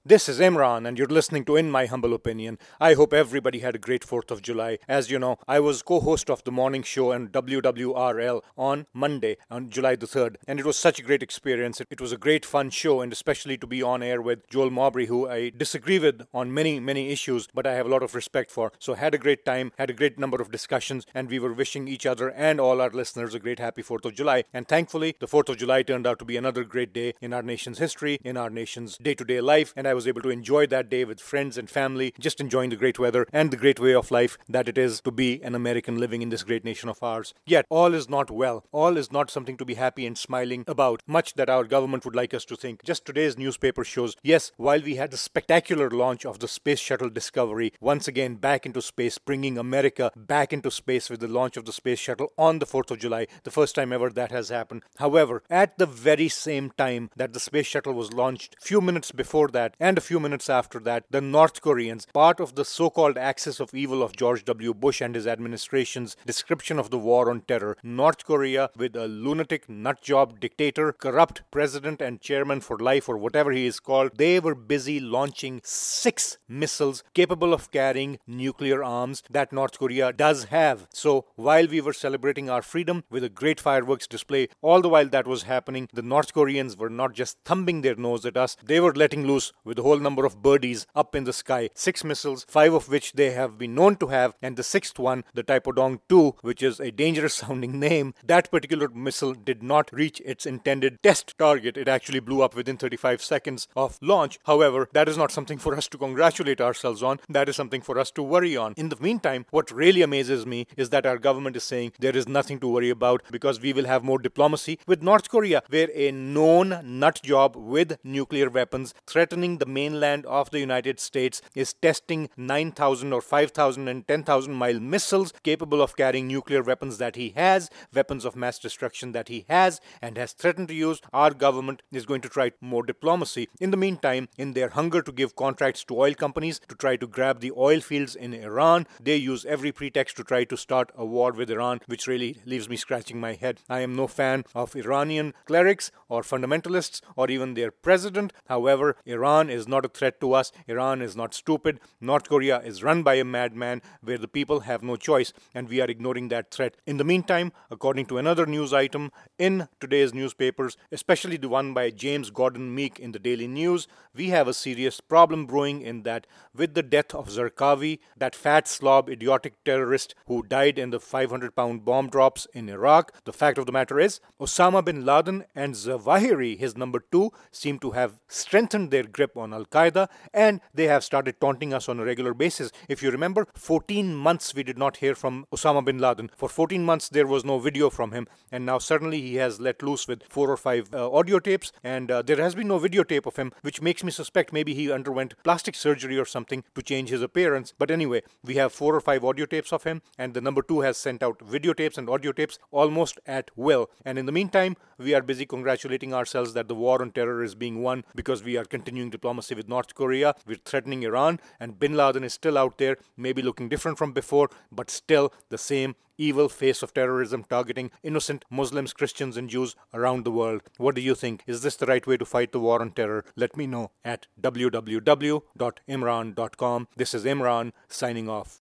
This is Imran, and you're listening to In My Humble Opinion. I hope everybody had a great 4th of July. As you know, I was co host of the morning show on WWRL on Monday, on July the 3rd, and it was such a great experience. It was a great, fun show, and especially to be on air with Joel Mowbray, who I disagree with on many, many issues, but I have a lot of respect for. So, had a great time, had a great number of discussions, and we were wishing each other and all our listeners a great happy 4th of July. And thankfully, the 4th of July turned out to be another great day in our nation's history, in our nation's day to day life, and I was able to enjoy that day with friends and family, just enjoying the great weather and the great way of life that it is to be an American living in this great nation of ours. Yet, all is not well. All is not something to be happy and smiling about, much that our government would like us to think. Just today's newspaper shows, yes, while we had the spectacular launch of the Space Shuttle Discovery, once again back into space, bringing America back into space with the launch of the Space Shuttle on the 4th of July, the first time ever that has happened. However, at the very same time that the Space Shuttle was launched, few minutes before that and a few minutes after that, the North Koreans, part of the so-called axis of evil of George W. Bush and his administration's description of the war on terror, North Korea, with a lunatic, nutjob dictator, corrupt president and chairman for life or whatever he is called, they were busy launching 6 missiles capable of carrying nuclear arms that North Korea does have. So while we were celebrating our freedom with a great fireworks display, all the while that was happening, the North Koreans were not just thumbing their nose at us, they were letting loose with a whole number of birdies up in the sky. 6 missiles, 5 of which they have been known to have, and the 6th one, the Taepodong-2, which is a dangerous sounding name, that particular missile did not reach its intended test target. It actually blew up within 35 seconds of launch. However, that is not something for us to congratulate ourselves on. That is something for us to worry on. In the meantime, what really amazes me is that our government is saying there is nothing to worry about because we will have more diplomacy with North Korea, where a known nut job with nuclear weapons threatening the mainland of the United States is testing 9,000 or 5,000 and 10,000 mile missiles capable of carrying nuclear weapons that he has, weapons of mass destruction that he has and has threatened to use. Our government is going to try more diplomacy. In the meantime, in their hunger to give contracts to oil companies to try to grab the oil fields in Iran, they use every pretext to try to start a war with Iran, which really leaves me scratching my head. I am no fan of Iranian clerics or fundamentalists or even their president. However, Iran is not a threat to us. Iran is not stupid. North Korea is run by a madman where the people have no choice, and we are ignoring that threat. In the meantime, according to another news item in today's newspapers, especially the one by James Gordon Meek in the Daily News, we have a serious problem brewing in that with the death of Zarqawi, that fat slob idiotic terrorist who died in the 500-pound bomb drops in Iraq, the fact of the matter is Osama bin Laden and Zawahiri, his number 2, seem to have strengthened their grip on Al-Qaeda, and they have started taunting us on a regular basis. If you remember, 14 months we did not hear from Osama bin Laden. For 14 months there was no video from him, and now suddenly he has let loose with 4 or 5 audio tapes, and there has been no videotape of him, which makes me suspect maybe he underwent plastic surgery or something to change his appearance. But anyway, we have 4 or 5 audio tapes of him, and the number 2 has sent out videotapes and audio tapes almost at will. And in the meantime, we are busy congratulating ourselves that the war on terror is being won because we are continuing diplomacy with North Korea. We're threatening Iran, and bin Laden is still out there, maybe looking different from before, but still the same evil face of terrorism targeting innocent Muslims, Christians, and Jews around the world. What do you think? Is this the right way to fight the war on terror? Let me know at www.imran.com. This is Imran signing off.